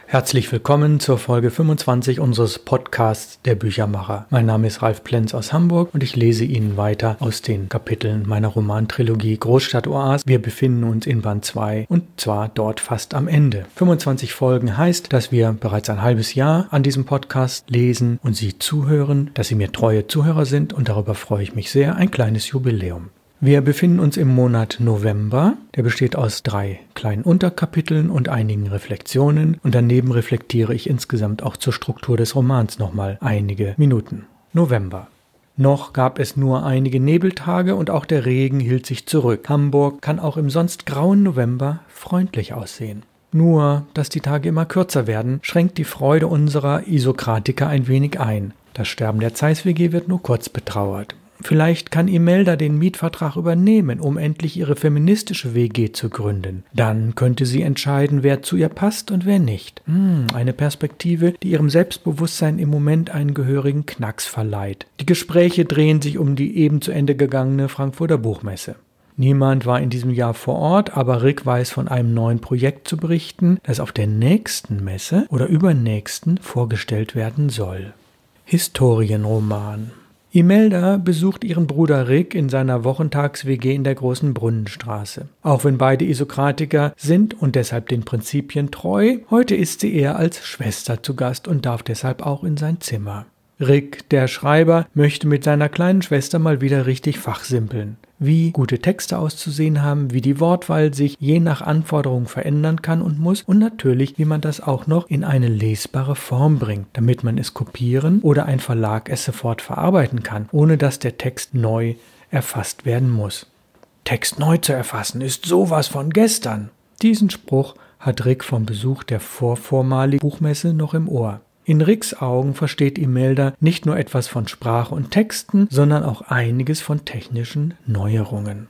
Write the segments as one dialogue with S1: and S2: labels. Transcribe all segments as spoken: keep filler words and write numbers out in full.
S1: Herzlich willkommen zur Folge fünfundzwanzig unseres Podcasts Der Büchermacher. Mein Name ist Ralf Plenz aus Hamburg und ich lese Ihnen weiter aus den Kapiteln meiner Romantrilogie Großstadt-Oase. Wir befinden uns in Band zwei und zwar dort fast am Ende. fünfundzwanzig Folgen heißt, dass wir bereits ein halbes Jahr an diesem Podcast lesen und Sie zuhören, dass Sie mir treue Zuhörer sind und darüber freue ich mich sehr. Ein kleines Jubiläum. Wir befinden uns im Monat November. Der besteht aus drei kleinen Unterkapiteln und einigen Reflexionen. Und daneben reflektiere ich insgesamt auch zur Struktur des Romans nochmal einige Minuten. November. Noch gab es nur einige Nebeltage und auch der Regen hielt sich zurück. Hamburg kann auch im sonst grauen November freundlich aussehen. Nur, dass die Tage immer kürzer werden, schränkt die Freude unserer Isokratiker ein wenig ein. Das Sterben der Zeiss-W G wird nur kurz betrauert. Vielleicht kann Imelda den Mietvertrag übernehmen, um endlich ihre feministische W G zu gründen. Dann könnte sie entscheiden, wer zu ihr passt und wer nicht. Hm, eine Perspektive, die ihrem Selbstbewusstsein im Moment einen gehörigen Knacks verleiht. Die Gespräche drehen sich um die eben zu Ende gegangene Frankfurter Buchmesse. Niemand war in diesem Jahr vor Ort, aber Rick weiß von einem neuen Projekt zu berichten, das auf der nächsten Messe oder übernächsten vorgestellt werden soll. Historienroman. Imelda besucht ihren Bruder Rick in seiner Wochentags-W G in der Großen Brunnenstraße. Auch wenn beide Isokratiker sind und deshalb den Prinzipien treu, heute ist sie eher als Schwester zu Gast und darf deshalb auch in sein Zimmer. Rick, der Schreiber, möchte mit seiner kleinen Schwester mal wieder richtig fachsimpeln. Wie gute Texte auszusehen haben, wie die Wortwahl sich je nach Anforderung verändern kann und muss und natürlich, wie man das auch noch in eine lesbare Form bringt, damit man es kopieren oder ein Verlag es sofort verarbeiten kann, ohne dass der Text neu erfasst werden muss. Text neu zu erfassen ist sowas von gestern. Diesen Spruch hat Rick vom Besuch der vorvormaligen Buchmesse noch im Ohr. In Ricks Augen versteht Imelda nicht nur etwas von Sprache und Texten, sondern auch einiges von technischen Neuerungen.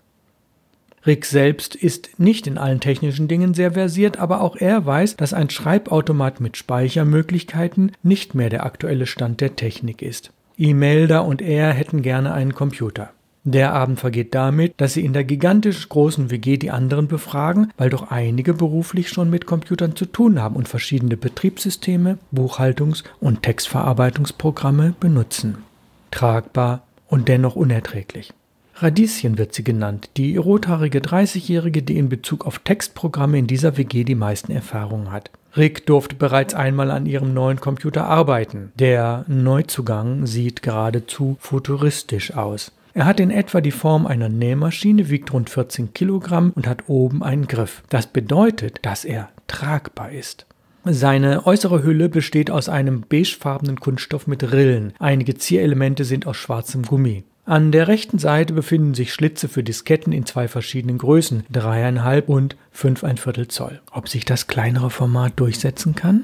S1: Rick selbst ist nicht in allen technischen Dingen sehr versiert, aber auch er weiß, dass ein Schreibautomat mit Speichermöglichkeiten nicht mehr der aktuelle Stand der Technik ist. Imelda und er hätten gerne einen Computer. Der Abend vergeht damit, dass sie in der gigantisch großen W G die anderen befragen, weil doch einige beruflich schon mit Computern zu tun haben und verschiedene Betriebssysteme, Buchhaltungs- und Textverarbeitungsprogramme benutzen. Tragbar und dennoch unerträglich. Radieschen wird sie genannt, die rothaarige dreißigjährige, die in Bezug auf Textprogramme in dieser W G die meisten Erfahrungen hat. Rick durfte bereits einmal an ihrem neuen Computer arbeiten. Der Neuzugang sieht geradezu futuristisch aus. Er hat in etwa die Form einer Nähmaschine, wiegt rund vierzehn Kilogramm und hat oben einen Griff. Das bedeutet, dass er tragbar ist. Seine äußere Hülle besteht aus einem beigefarbenen Kunststoff mit Rillen. Einige Zierelemente sind aus schwarzem Gummi. An der rechten Seite befinden sich Schlitze für Disketten in zwei verschiedenen Größen, drei Komma fünf und fünf Komma fünf Zoll. Ob sich das kleinere Format durchsetzen kann?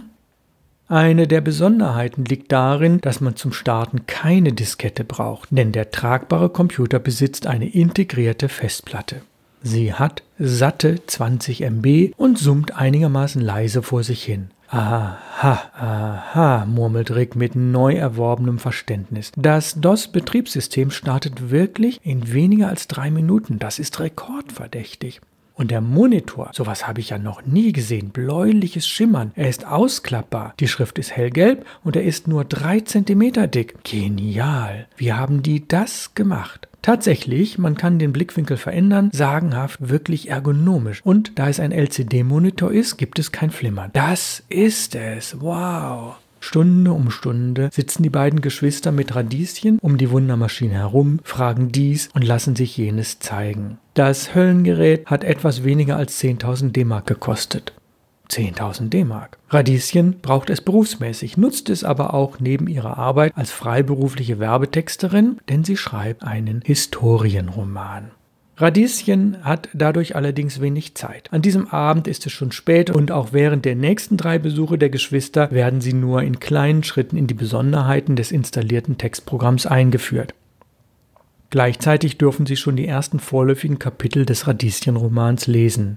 S1: Eine der Besonderheiten liegt darin, dass man zum Starten keine Diskette braucht, denn der tragbare Computer besitzt eine integrierte Festplatte. Sie hat satte zwanzig Megabyte und summt einigermaßen leise vor sich hin. Aha, aha, murmelt Rick mit neu erworbenem Verständnis. Das DOS-Betriebssystem startet wirklich in weniger als drei Minuten. Das ist rekordverdächtig. Und der Monitor, sowas habe ich ja noch nie gesehen, bläuliches Schimmern. Er ist ausklappbar, die Schrift ist hellgelb und er ist nur drei Zentimeter dick. Genial, wie haben die das gemacht? Tatsächlich, man kann den Blickwinkel verändern, sagenhaft, wirklich ergonomisch. Und da es ein L C D-Monitor ist, gibt es kein Flimmern. Das ist es, wow! Stunde um Stunde sitzen die beiden Geschwister mit Radieschen um die Wundermaschine herum, fragen dies und lassen sich jenes zeigen. Das Höllengerät hat etwas weniger als zehntausend D-Mark gekostet. zehntausend D-Mark. Radieschen braucht es berufsmäßig, nutzt es aber auch neben ihrer Arbeit als freiberufliche Werbetexterin, denn sie schreibt einen Historienroman. Radieschen hat dadurch allerdings wenig Zeit. An diesem Abend ist es schon spät und auch während der nächsten drei Besuche der Geschwister werden sie nur in kleinen Schritten in die Besonderheiten des installierten Textprogramms eingeführt. Gleichzeitig dürfen sie schon die ersten vorläufigen Kapitel des Radieschen-Romans lesen.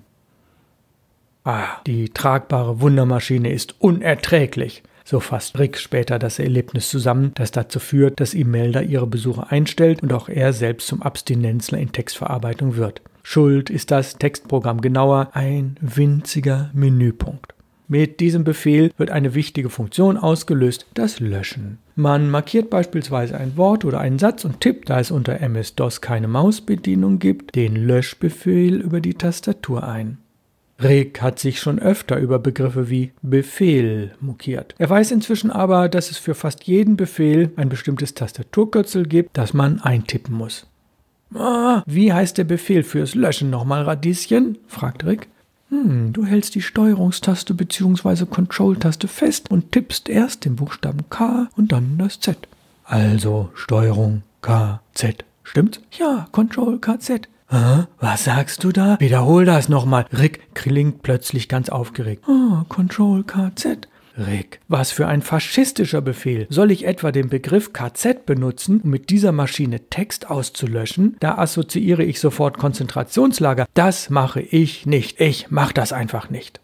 S1: Ah, die tragbare Wundermaschine ist unerträglich. So fasst Rick später das Erlebnis zusammen, das dazu führt, dass Imelda ihre Besuche einstellt und auch er selbst zum Abstinenzler in Textverarbeitung wird. Schuld ist das Textprogramm genauer ein winziger Menüpunkt. Mit diesem Befehl wird eine wichtige Funktion ausgelöst, das Löschen. Man markiert beispielsweise ein Wort oder einen Satz und tippt, da es unter M S-DOS keine Mausbedienung gibt, den Löschbefehl über die Tastatur ein. Rick hat sich schon öfter über Begriffe wie Befehl mokiert. Er weiß inzwischen aber, dass es für fast jeden Befehl ein bestimmtes Tastaturkürzel gibt, das man eintippen muss. Ah, wie heißt der Befehl fürs Löschen nochmal, Radieschen? Fragt Rick. Hm, du hältst die Steuerungstaste bzw. Control-Taste fest und tippst erst den Buchstaben K und dann das Z. Also Steuerung K Z. Stimmt's? Ja, Control K Z. Hä? Was sagst du da? Wiederhol das nochmal. Rick klingt plötzlich ganz aufgeregt. Ah, Control K Z. Rick, was für ein faschistischer Befehl. Soll ich etwa den Begriff K Z benutzen, um mit dieser Maschine Text auszulöschen? Da assoziiere ich sofort Konzentrationslager. Das mache ich nicht. Ich mach das einfach nicht.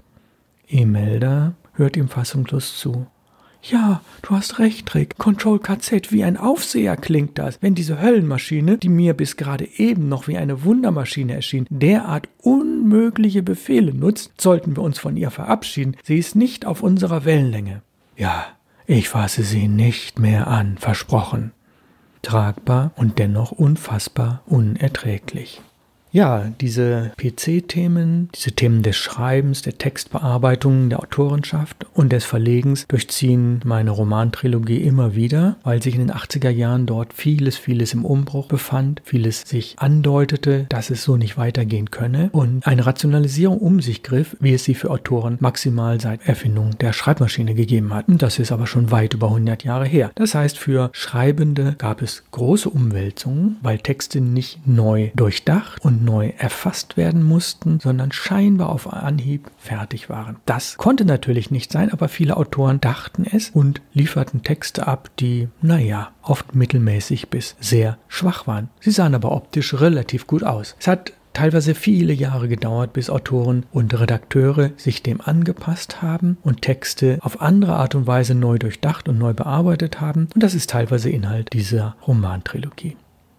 S1: Imelda hört ihm fassungslos zu. Ja, du hast recht, Rick. Control K Z, wie ein Aufseher klingt das. Wenn diese Höllenmaschine, die mir bis gerade eben noch wie eine Wundermaschine erschien, derart unmögliche Befehle nutzt, sollten wir uns von ihr verabschieden. Sie ist nicht auf unserer Wellenlänge. Ja, ich fasse sie nicht mehr an, versprochen. Tragbar und dennoch unfassbar unerträglich. Ja, diese P C-Themen, diese Themen des Schreibens, der Textbearbeitung, der Autorenschaft und des Verlegens durchziehen meine Romantrilogie immer wieder, weil sich in den achtziger Jahren dort vieles, vieles im Umbruch befand, vieles sich andeutete, dass es so nicht weitergehen könne und eine Rationalisierung um sich griff, wie es sie für Autoren maximal seit Erfindung der Schreibmaschine gegeben hat. Und das ist aber schon weit über hundert Jahre her. Das heißt, für Schreibende gab es große Umwälzungen, weil Texte nicht neu durchdacht und neu erfasst werden mussten, sondern scheinbar auf Anhieb fertig waren. Das konnte natürlich nicht sein, aber viele Autoren dachten es und lieferten Texte ab, die, naja, oft mittelmäßig bis sehr schwach waren. Sie sahen aber optisch relativ gut aus. Es hat teilweise viele Jahre gedauert, bis Autoren und Redakteure sich dem angepasst haben und Texte auf andere Art und Weise neu durchdacht und neu bearbeitet haben. Und das ist teilweise Inhalt dieser Romantrilogie.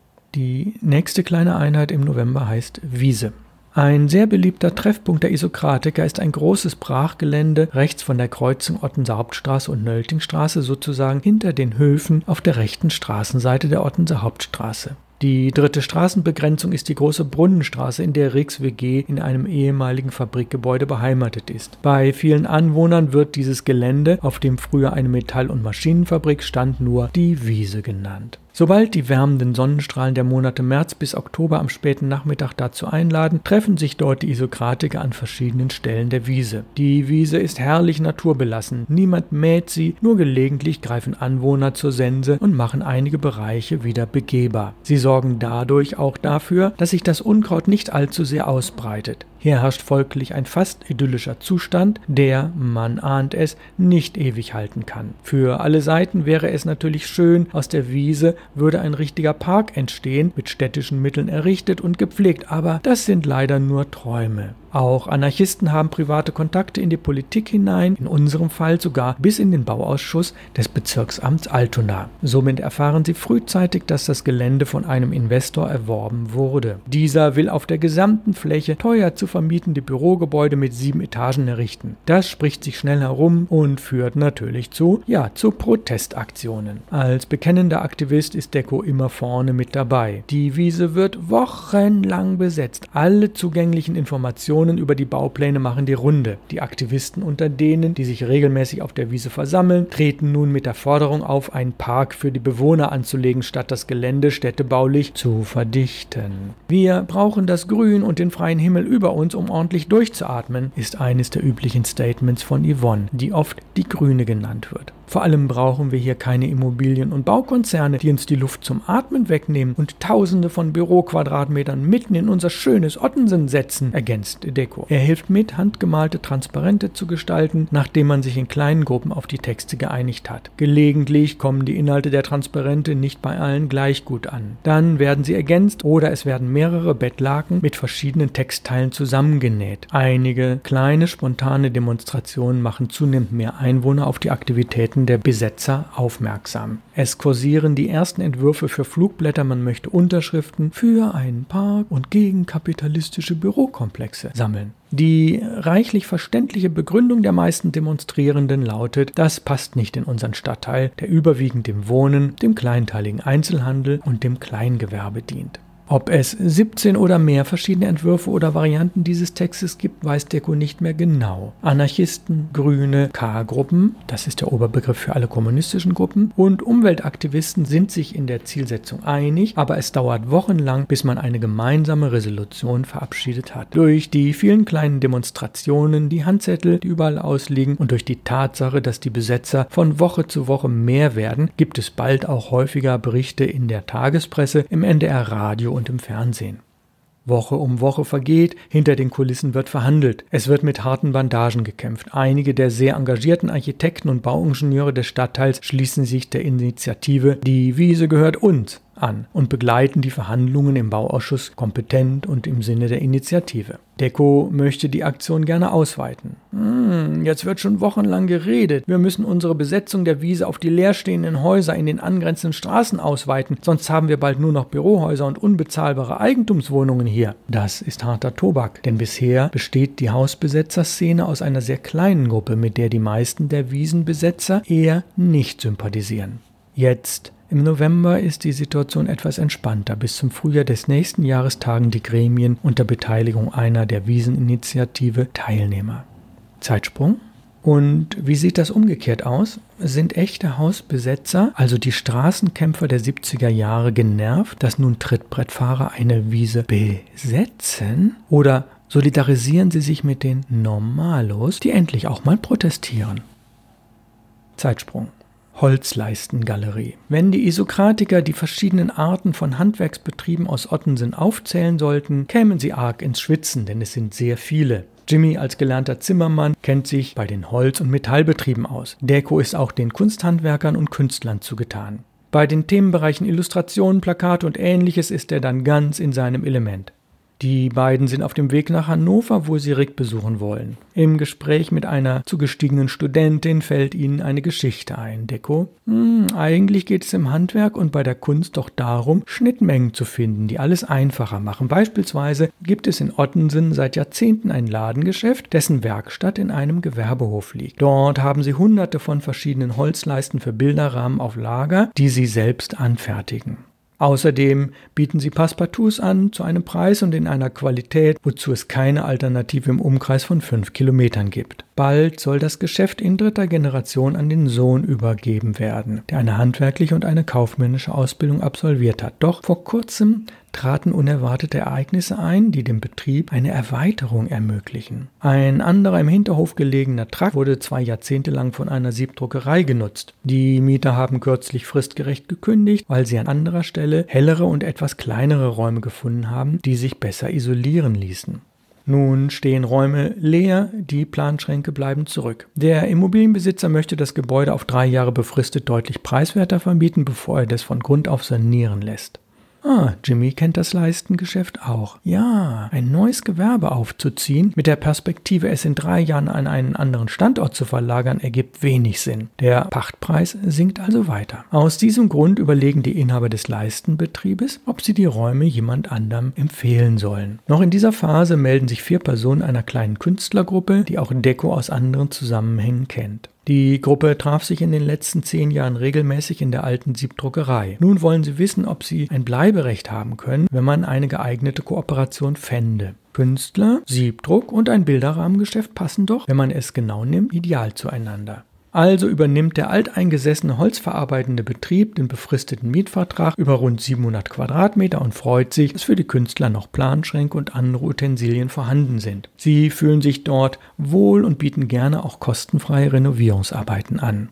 S1: Die nächste kleine Einheit im November heißt Wiese. Ein sehr beliebter Treffpunkt der Isokratiker ist ein großes Brachgelände rechts von der Kreuzung Ottenser Hauptstraße und Nöltingstraße, sozusagen hinter den Höfen auf der rechten Straßenseite der Ottenser Hauptstraße. Die dritte Straßenbegrenzung ist die große Brunnenstraße, in der Ricks W G in einem ehemaligen Fabrikgebäude beheimatet ist. Bei vielen Anwohnern wird dieses Gelände, auf dem früher eine Metall- und Maschinenfabrik stand, nur die Wiese genannt. Sobald die wärmenden Sonnenstrahlen der Monate März bis Oktober am späten Nachmittag dazu einladen, treffen sich dort die Isokratiker an verschiedenen Stellen der Wiese. Die Wiese ist herrlich naturbelassen. Niemand mäht sie, nur gelegentlich greifen Anwohner zur Sense und machen einige Bereiche wieder begehbar. Sie sorgen dadurch auch dafür, dass sich das Unkraut nicht allzu sehr ausbreitet. Hier herrscht folglich ein fast idyllischer Zustand, der, man ahnt es, nicht ewig halten kann. Für alle Seiten wäre es natürlich schön, aus der Wiese würde ein richtiger Park entstehen, mit städtischen Mitteln errichtet und gepflegt, aber das sind leider nur Träume. Auch Anarchisten haben private Kontakte in die Politik hinein, in unserem Fall sogar bis in den Bauausschuss des Bezirksamts Altona. Somit erfahren sie frühzeitig, dass das Gelände von einem Investor erworben wurde. Dieser will auf der gesamten Fläche teuer zu vermietende Bürogebäude mit sieben Etagen errichten. Das spricht sich schnell herum und führt natürlich zu, ja, zu Protestaktionen. Als bekennender Aktivist ist Deko immer vorne mit dabei. Die Wiese wird wochenlang besetzt. Alle zugänglichen Informationen über die Baupläne machen die Runde. Die Aktivisten unter denen, die sich regelmäßig auf der Wiese versammeln, treten nun mit der Forderung auf, einen Park für die Bewohner anzulegen, statt das Gelände städtebaulich zu verdichten. Wir brauchen das Grün und den freien Himmel über uns, um ordentlich durchzuatmen, ist eines der üblichen Statements von Yvonne, die oft die Grüne genannt wird. Vor allem brauchen wir hier keine Immobilien- und Baukonzerne, die uns die Luft zum Atmen wegnehmen und Tausende von Büroquadratmetern mitten in unser schönes Ottensen setzen, ergänzt Deko. Er hilft mit, handgemalte Transparente zu gestalten, nachdem man sich in kleinen Gruppen auf die Texte geeinigt hat. Gelegentlich kommen die Inhalte der Transparente nicht bei allen gleich gut an. Dann werden sie ergänzt oder es werden mehrere Bettlaken mit verschiedenen Textteilen zusammengenäht. Einige kleine, spontane Demonstrationen machen zunehmend mehr Einwohner auf die Aktivitäten Verhalten der Besetzer aufmerksam. Es kursieren die ersten Entwürfe für Flugblätter, man möchte Unterschriften für einen Park und gegen kapitalistische Bürokomplexe sammeln. Die reichlich verständliche Begründung der meisten Demonstrierenden lautet, das passt nicht in unseren Stadtteil, der überwiegend dem Wohnen, dem kleinteiligen Einzelhandel und dem Kleingewerbe dient. Ob es siebzehn oder mehr verschiedene Entwürfe oder Varianten dieses Textes gibt, weiß Deko nicht mehr genau. Anarchisten, Grüne, K-Gruppen, das ist der Oberbegriff für alle kommunistischen Gruppen, und Umweltaktivisten sind sich in der Zielsetzung einig, aber es dauert wochenlang, bis man eine gemeinsame Resolution verabschiedet hat. Durch die vielen kleinen Demonstrationen, die Handzettel, die überall ausliegen, und durch die Tatsache, dass die Besetzer von Woche zu Woche mehr werden, gibt es bald auch häufiger Berichte in der Tagespresse, im N D R-Radio und im Fernsehen. Woche um Woche vergeht, hinter den Kulissen wird verhandelt. Es wird mit harten Bandagen gekämpft. Einige der sehr engagierten Architekten und Bauingenieure des Stadtteils schließen sich der Initiative "Die Wiese gehört uns" an und begleiten die Verhandlungen im Bauausschuss kompetent und im Sinne der Initiative. Deko möchte die Aktion gerne ausweiten. Hm, jetzt wird schon wochenlang geredet. Wir müssen unsere Besetzung der Wiese auf die leerstehenden Häuser in den angrenzenden Straßen ausweiten, sonst haben wir bald nur noch Bürohäuser und unbezahlbare Eigentumswohnungen hier. Das ist harter Tobak, denn bisher besteht die Hausbesetzerszene aus einer sehr kleinen Gruppe, mit der die meisten der Wiesenbesetzer eher nicht sympathisieren. Jetzt im November ist die Situation etwas entspannter. Bis zum Frühjahr des nächsten Jahres tagen die Gremien unter Beteiligung einer der Wieseninitiative Teilnehmer. Zeitsprung. Und wie sieht das umgekehrt aus? Sind echte Hausbesetzer, also die Straßenkämpfer der siebziger Jahre, genervt, dass nun Trittbrettfahrer eine Wiese besetzen? Oder solidarisieren sie sich mit den Normalos, die endlich auch mal protestieren? Zeitsprung. Holzleistengalerie. Wenn die Isokratiker die verschiedenen Arten von Handwerksbetrieben aus Ottensen aufzählen sollten, kämen sie arg ins Schwitzen, denn es sind sehr viele. Jimmy als gelernter Zimmermann kennt sich bei den Holz- und Metallbetrieben aus. Deko ist auch den Kunsthandwerkern und Künstlern zugetan. Bei den Themenbereichen Illustrationen, Plakate und Ähnliches ist er dann ganz in seinem Element. Die beiden sind auf dem Weg nach Hannover, wo sie Rick besuchen wollen. Im Gespräch mit einer zugestiegenen Studentin fällt ihnen eine Geschichte ein. Deko: Hm, eigentlich geht es im Handwerk und bei der Kunst doch darum, Schnittmengen zu finden, die alles einfacher machen. Beispielsweise gibt es in Ottensen seit Jahrzehnten ein Ladengeschäft, dessen Werkstatt in einem Gewerbehof liegt. Dort haben sie hunderte von verschiedenen Holzleisten für Bilderrahmen auf Lager, die sie selbst anfertigen. Außerdem bieten sie Passepartouts an zu einem Preis und in einer Qualität, wozu es keine Alternative im Umkreis von fünf Kilometern gibt. Bald soll das Geschäft in dritter Generation an den Sohn übergeben werden, der eine handwerkliche und eine kaufmännische Ausbildung absolviert hat. Doch vor kurzem traten unerwartete Ereignisse ein, die dem Betrieb eine Erweiterung ermöglichen. Ein anderer im Hinterhof gelegener Trakt wurde zwei Jahrzehnte lang von einer Siebdruckerei genutzt. Die Mieter haben kürzlich fristgerecht gekündigt, weil sie an anderer Stelle hellere und etwas kleinere Räume gefunden haben, die sich besser isolieren ließen. Nun stehen Räume leer, die Planschränke bleiben zurück. Der Immobilienbesitzer möchte das Gebäude auf drei Jahre befristet deutlich preiswerter vermieten, bevor er das von Grund auf sanieren lässt. Ah, Jimmy kennt das Leistengeschäft auch. Ja, ein neues Gewerbe aufzuziehen, mit der Perspektive, es in drei Jahren an einen anderen Standort zu verlagern, ergibt wenig Sinn. Der Pachtpreis sinkt also weiter. Aus diesem Grund überlegen die Inhaber des Leistenbetriebes, ob sie die Räume jemand anderem empfehlen sollen. Noch in dieser Phase melden sich vier Personen einer kleinen Künstlergruppe, die auch Deko aus anderen Zusammenhängen kennt. Die Gruppe traf sich in den letzten zehn Jahren regelmäßig in der alten Siebdruckerei. Nun wollen sie wissen, ob sie ein Bleiberecht haben können, wenn man eine geeignete Kooperation fände. Künstler, Siebdruck und ein Bilderrahmengeschäft passen doch, wenn man es genau nimmt, ideal zueinander. Also übernimmt der alteingesessene holzverarbeitende Betrieb den befristeten Mietvertrag über rund siebenhundert Quadratmeter und freut sich, dass für die Künstler noch Planschränke und andere Utensilien vorhanden sind. Sie fühlen sich dort wohl und bieten gerne auch kostenfreie Renovierungsarbeiten an.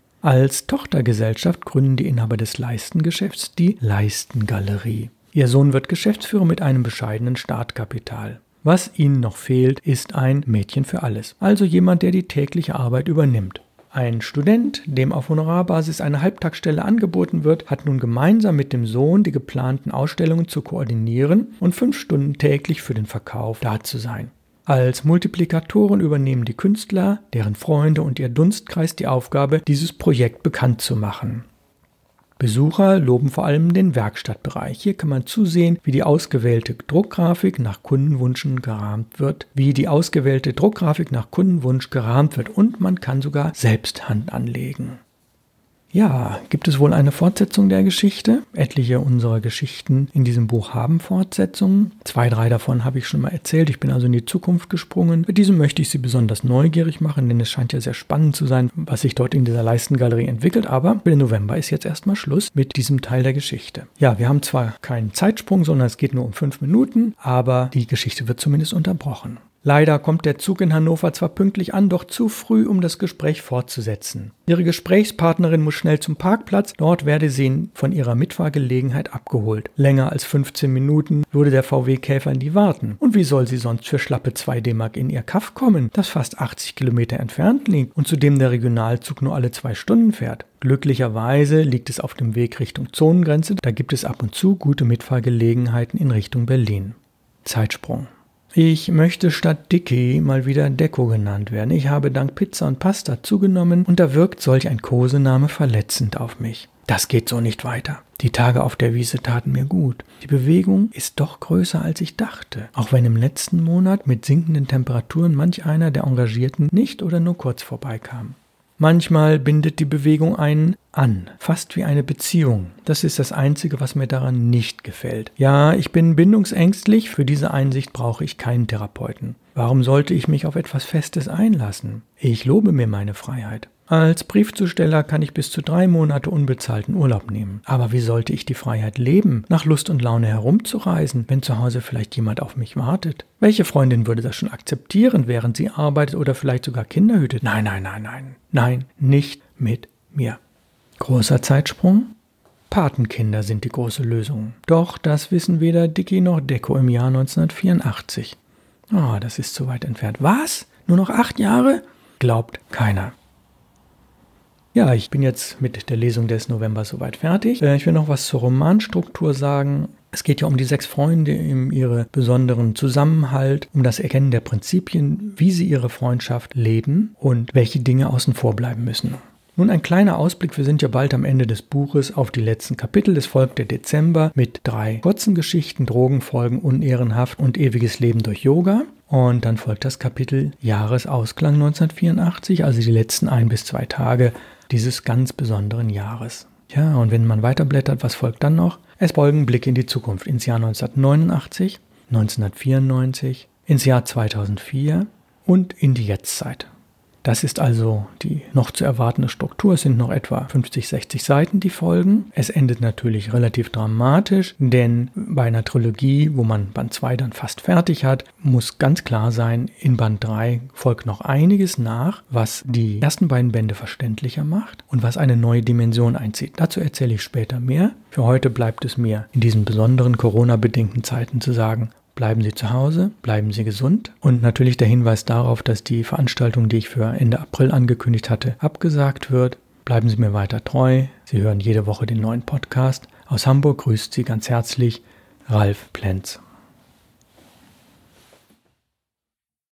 S1: Als Tochtergesellschaft gründen die Inhaber des Leistengeschäfts die Leistengalerie. Ihr Sohn wird Geschäftsführer mit einem bescheidenen Startkapital. Was ihnen noch fehlt, ist ein Mädchen für alles, also jemand, der die tägliche Arbeit übernimmt. Ein Student, dem auf Honorarbasis eine Halbtagsstelle angeboten wird, hat nun gemeinsam mit dem Sohn die geplanten Ausstellungen zu koordinieren und fünf Stunden täglich für den Verkauf da zu sein. Als Multiplikatoren übernehmen die Künstler, deren Freunde und ihr Dunstkreis die Aufgabe, dieses Projekt bekannt zu machen. Besucher loben vor allem den Werkstattbereich. Hier kann man zusehen, wie die ausgewählte Druckgrafik nach Kundenwünschen gerahmt wird, wie die ausgewählte Druckgrafik nach Kundenwunsch gerahmt wird und man kann sogar selbst Hand anlegen. Ja, gibt es wohl eine Fortsetzung der Geschichte? Etliche unserer Geschichten in diesem Buch haben Fortsetzungen. Zwei, drei davon habe ich schon mal erzählt. Ich bin also in die Zukunft gesprungen. Mit diesem möchte ich Sie besonders neugierig machen, denn es scheint ja sehr spannend zu sein, was sich dort in dieser Leistengalerie entwickelt. Aber für den November ist jetzt erstmal Schluss mit diesem Teil der Geschichte. Ja, wir haben zwar keinen Zeitsprung, sondern es geht nur um fünf Minuten, aber die Geschichte wird zumindest unterbrochen. Leider kommt der Zug in Hannover zwar pünktlich an, doch zu früh, um das Gespräch fortzusetzen. Ihre Gesprächspartnerin muss schnell zum Parkplatz, dort werde sie von ihrer Mitfahrgelegenheit abgeholt. Länger als fünfzehn Minuten würde der V W-Käfer nie warten. Und wie soll sie sonst für schlappe zwei D-Mark in ihr Kaff kommen, das fast achtzig Kilometer entfernt liegt und zudem der Regionalzug nur alle zwei Stunden fährt? Glücklicherweise liegt es auf dem Weg Richtung Zonengrenze, da gibt es ab und zu gute Mitfahrgelegenheiten in Richtung Berlin. Zeitsprung. Ich möchte statt Dicky mal wieder Deko genannt werden. Ich habe dank Pizza und Pasta zugenommen und da wirkt solch ein Kosename verletzend auf mich. Das geht so nicht weiter. Die Tage auf der Wiese taten mir gut. Die Bewegung ist doch größer, als ich dachte. Auch wenn im letzten Monat mit sinkenden Temperaturen manch einer der Engagierten nicht oder nur kurz vorbeikam. Manchmal bindet die Bewegung einen an, fast wie eine Beziehung. Das ist das Einzige, was mir daran nicht gefällt. Ja, ich bin bindungsängstlich, für diese Einsicht brauche ich keinen Therapeuten. Warum sollte ich mich auf etwas Festes einlassen? Ich lobe mir meine Freiheit. Als Briefzusteller kann ich bis zu drei Monate unbezahlten Urlaub nehmen. Aber wie sollte ich die Freiheit leben, nach Lust und Laune herumzureisen, wenn zu Hause vielleicht jemand auf mich wartet? Welche Freundin würde das schon akzeptieren, während sie arbeitet oder vielleicht sogar Kinder hütet? Nein, nein, nein, nein. Nein, nicht mit mir. Großer Zeitsprung? Patenkinder sind die große Lösung. Doch das wissen weder Dicky noch Deko im Jahr neunzehnhundertvierundachtzig. Oh, das ist zu weit entfernt. Was? Nur noch acht Jahre? Glaubt keiner. Ja, ich bin jetzt mit der Lesung des Novembers soweit fertig. Ich will noch was zur Romanstruktur sagen. Es geht ja um die sechs Freunde, um ihren besonderen Zusammenhalt, um das Erkennen der Prinzipien, wie sie ihre Freundschaft leben und welche Dinge außen vor bleiben müssen. Nun ein kleiner Ausblick, wir sind ja bald am Ende des Buches auf die letzten Kapitel. Es folgt der Dezember mit drei kurzen Geschichten, Drogenfolgen, Unehrenhaft und ewiges Leben durch Yoga. Und dann folgt das Kapitel Jahresausklang neunzehnhundertvierundachtzig, also die letzten ein bis zwei Tage dieses ganz besonderen Jahres. Ja, und wenn man weiterblättert, was folgt dann noch? Es folgen Blicke in die Zukunft, ins Jahr neunzehnhundertneunundachtzig, neunzehnhundertvierundneunzig, ins Jahr zweitausendvier und in die Jetztzeit. Das ist also die noch zu erwartende Struktur. Es sind noch etwa fünfzig, sechzig Seiten, die folgen. Es endet natürlich relativ dramatisch, denn bei einer Trilogie, wo man Band zwei dann fast fertig hat, muss ganz klar sein, in Band drei folgt noch einiges nach, was die ersten beiden Bände verständlicher macht und was eine neue Dimension einzieht. Dazu erzähle ich später mehr. Für heute bleibt es mir in diesen besonderen Corona-bedingten Zeiten zu sagen, bleiben Sie zu Hause, bleiben Sie gesund und natürlich der Hinweis darauf, dass die Veranstaltung, die ich für Ende April angekündigt hatte, abgesagt wird. Bleiben Sie mir weiter treu. Sie hören jede Woche den neuen Podcast. Aus Hamburg grüßt Sie ganz herzlich Ralf Plenz.